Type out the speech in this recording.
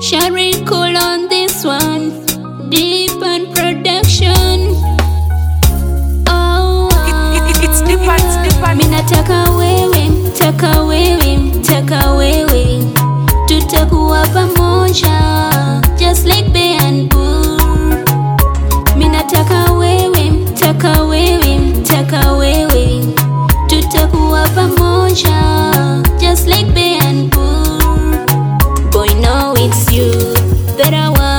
Sherry cool on this one, deep and production. Oh, It's deeper, it's deeper. Mina taka wewe, taka wewe, taka wewe. Tutakuwa pamoja, just like bear and bull. Mina taka wewe, taka wewe, taka wewe. Tutakuwa pamoja, just like bear and bull. Boy, know it's you that I want.